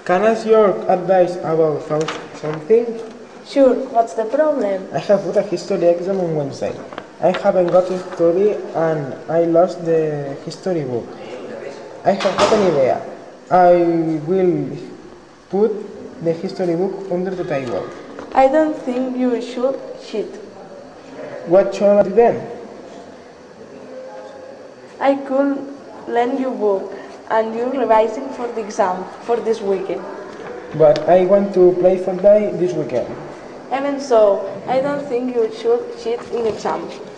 Can I ask your advice about something? Sure, what's the problem? I have got a history exam on Wednesday. I haven't got to study and I lost the history book. I have got an idea. I will put the history book under the table. I don't think you should cheat. What shall I do then? I could lend you book and you're revising for the exam for this weekend. But I want to play football this weekend. Even so, I don't think you should cheat in exam.